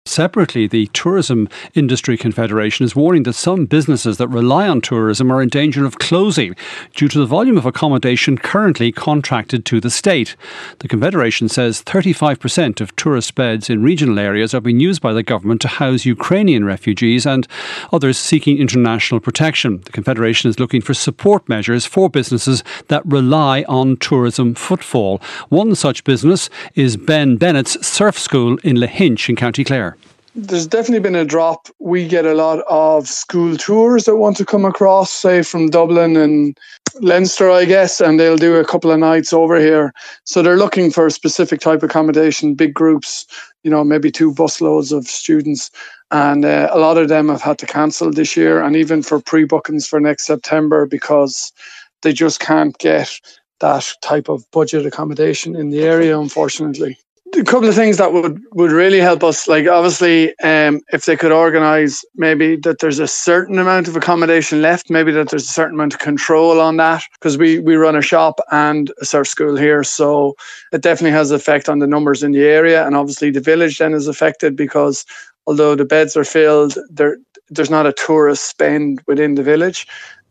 Separately, the Tourism Industry Confederation is warning that some businesses that rely on tourism are in danger of closing due to the volume of accommodation currently contracted to the state. The Confederation says 35% of tourist beds in regional areas are being used by the government to house Ukrainian refugees and others seeking international protection. The Confederation is looking for support measures for businesses that rely on tourism footfall. One such business is Ben Bennett's Surf School in Lahinch in County Clare. There's definitely been a drop. We get a lot of school tours that want to come across, say from Dublin and Leinster, I guess, and they'll do a couple of nights over here. So they're looking for a specific type of accommodation, big groups, maybe 2 busloads of students. And a lot of them have had to cancel this year, and even for pre-bookings for next September, because they just can't get that type of budget accommodation in the area, unfortunately. A couple of things that would really help us, like obviously if they could organise maybe that there's a certain amount of accommodation left, maybe that there's a certain amount of control on that, because we run a shop and a surf school here, so it definitely has an effect on the numbers in the area. And obviously the village then is affected, because although the beds are filled, there's not a tourist spend within the village.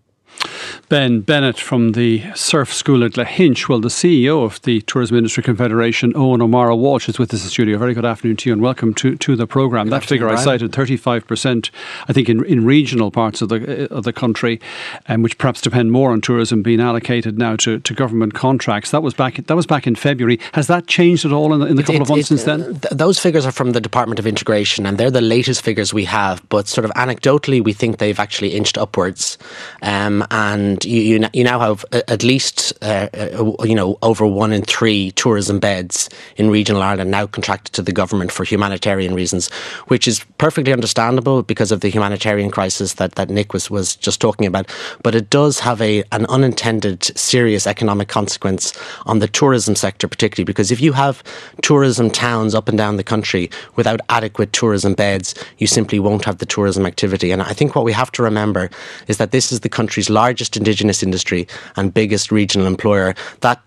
Ben Bennett from the Surf School at Lahinch. Well, the CEO of the Tourism Industry Confederation, Owen O'Mara Walsh, is with us in the studio. Very good afternoon to you and welcome to the programme. That figure I cited, 35%, I think in regional parts of the country, which perhaps depend more on tourism, being allocated now to government contracts. That was back in February. Has that changed at all in the couple of months since then? Those figures are from the Department of Integration, and they're the latest figures we have. But sort of anecdotally, we think they've actually inched upwards. And you now have at least over 1 in 3 tourism beds in regional Ireland now contracted to the government for humanitarian reasons, which is perfectly understandable because of the humanitarian crisis that Nick was just talking about. But it does have an unintended serious economic consequence on the tourism sector, particularly because if you have tourism towns up and down the country without adequate tourism beds, you simply won't have the tourism activity. And I think what we have to remember is that this is the country's largest indigenous industry and biggest regional employer. That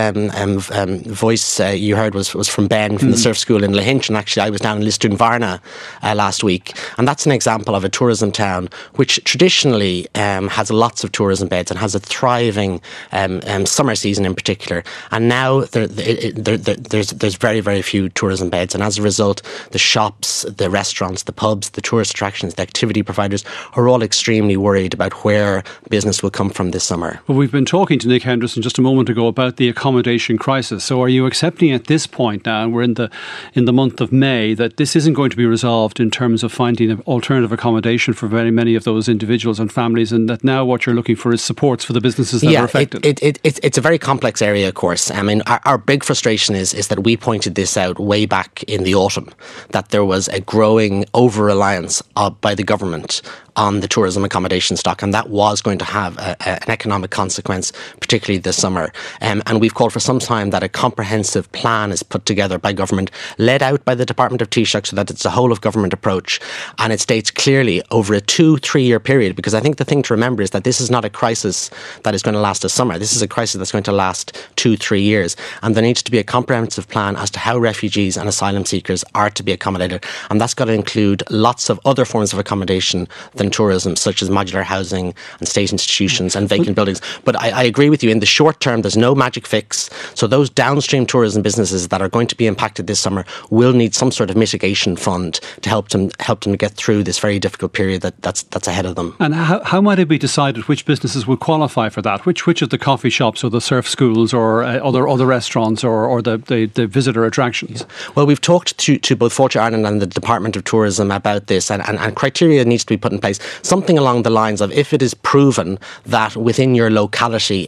voice you heard was from Ben from the Surf School in Lahinch, and actually I was down in Lisdoonvarna last week, and that's an example of a tourism town which traditionally has lots of tourism beds and has a thriving summer season in particular, and now there's very, very few tourism beds, and as a result the shops, the restaurants, the pubs, the tourist attractions, the activity providers are all extremely worried about where business will come from this summer. Well, we've been talking to Nick Henderson just a moment ago about the accommodation crisis. So are you accepting at this point now, we're in the month of May, that this isn't going to be resolved in terms of finding alternative accommodation for very many of those individuals and families, and that now what you're looking for is supports for the businesses that are affected? It's a very complex area, of course. I mean, our big frustration is that we pointed this out way back in the autumn, that there was a growing over-reliance by the government on the tourism accommodation stock, and that was going to have an economic consequence, particularly this summer. And we've called for some time that a comprehensive plan is put together by government, led out by the Department of Taoiseach, so that it's a whole of government approach, and it states clearly over a 2-3 year period, because I think the thing to remember is that this is not a crisis that is going to last a summer. This is a crisis that's going to last 2-3 years, and there needs to be a comprehensive plan as to how refugees and asylum seekers are to be accommodated, and that's got to include lots of other forms of accommodation than tourism, such as modular housing and state institutions and vacant buildings. But I agree with you, in the short term there's no magic fix, so those downstream tourism businesses that are going to be impacted this summer will need some sort of mitigation fund to help them get through this very difficult period that's ahead of them. And how might it be decided which businesses will qualify for that? Which of the coffee shops or the surf schools or other restaurants or the visitor attractions? Well, we've talked to both Fáilte Ireland and the Department of Tourism about this, and criteria needs to be put in place. Something along the lines of, if it is proven that within your locality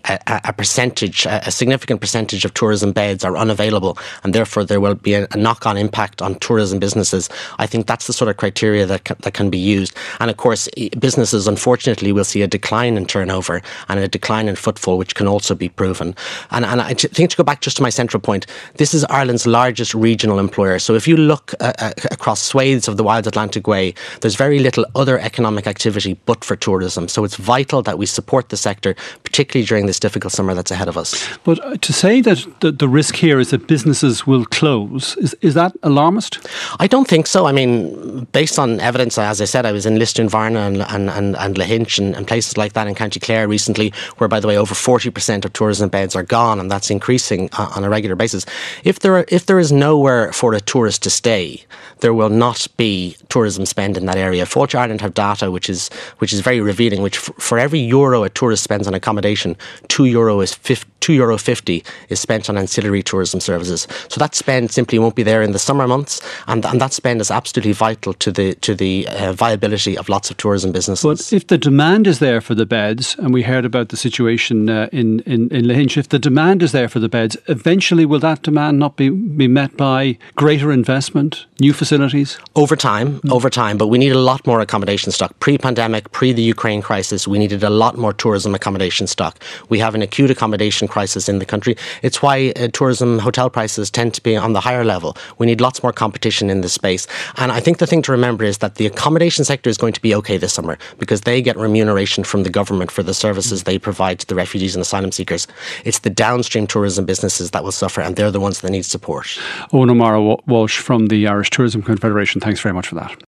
a significant percentage of tourism beds are unavailable, and therefore there will be a knock-on impact on tourism businesses, I think that's the sort of criteria that can be used. And of course, businesses, unfortunately, will see a decline in turnover and a decline in footfall, which can also be proven. And I think, to go back just to my central point, this is Ireland's largest regional employer. So if you look across swathes of the Wild Atlantic Way, there's very little other economic activity but for tourism. So it's vital that we support the sector, particularly during this difficult summer that's ahead of us. But to say that the risk here is that businesses will close, is that alarmist? I don't think so. I mean, based on evidence, as I said, I was in Lisdoonvarna and Lahinch and places like that in County Clare recently, where, by the way, over 40% of tourism beds are gone, and that's increasing on a regular basis. If there is nowhere for a tourist to stay, there will not be tourism spend in that area. Fáilte Ireland have data which is very revealing, which for every euro a tourist spends on accommodation, €2.50 is spent on ancillary tourism services. So that spend simply won't be there in the summer months, and that spend is absolutely vital to the viability of lots of tourism businesses. But if the demand is there for the beds, and we heard about the situation in Lahinch, if the demand is there for the beds, eventually will that demand not be met by greater investment, new facilities? Over time, but we need a lot more accommodation stock. Pre-pandemic, pre the Ukraine crisis, we needed a lot more tourism accommodation stock. We have an acute accommodation crisis in the country. It's why tourism hotel prices tend to be on the higher level. We need lots more competition in this space. And I think the thing to remember is that the accommodation sector is going to be okay this summer because they get remuneration from the government for the services they provide to the refugees and asylum seekers. It's the downstream tourism businesses that will suffer, and they're the ones that need support. Eoin O'Mara Walsh from the Irish Tourism Confederation, thanks very much for that.